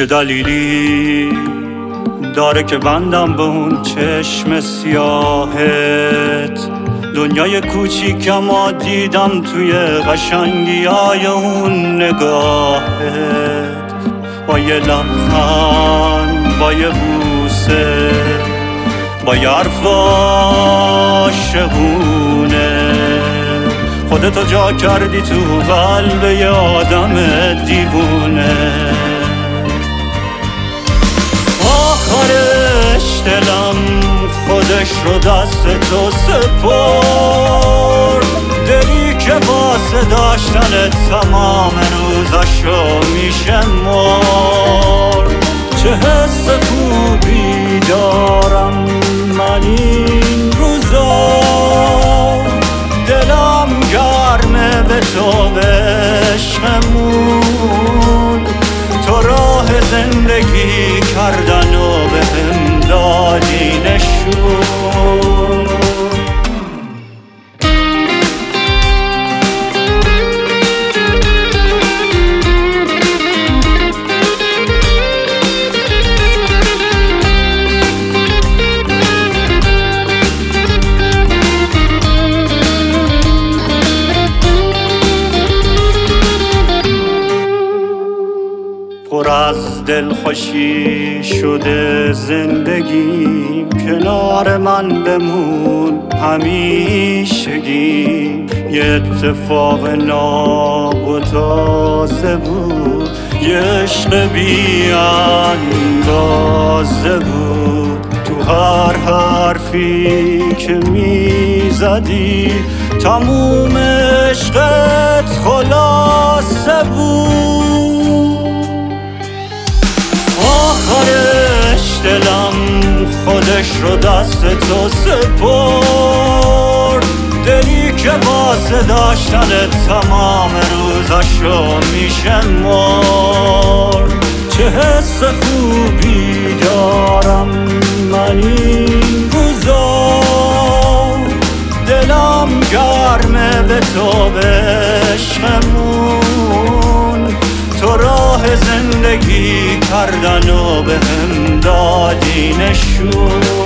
چه دلیلی داره که بندم به اون چشم سیاهت؟ دنیای کوچیکم دیدم توی قشنگی های اون نگاهت، با یه لبخند، با یه بوسه، با یه حرف عاشقونه، خودتو جا کردی تو قلب یه آدم دیوونه. آخرش دلم خودش رو دست تو سپرد، دلی که واسه داشتن تمام روزاشو میشه مرد. چه حس خوبی دارم من این روزا، دلم گرمه به تو به عشقمون، تو راه زندگی کردن و به هم دادی نشون. پر از دلخوشی شده زندگیم، کنار من بمون همیشگی. یه اتفاق ناب و تازه بود، یه عشق بی اندازه بود. تو هر حرفی که میزدی تموم عشقت خلاصه بود. آخرش دلم خودش رو دست تو سپرد، دلی که واسه داشتن تمام روزاشو میشه مرد. چه حس خوبی دارم من این روزا، دلم گرمه به تو به عشقمون، تو راه زندگی کردن و به هم دادی نشون.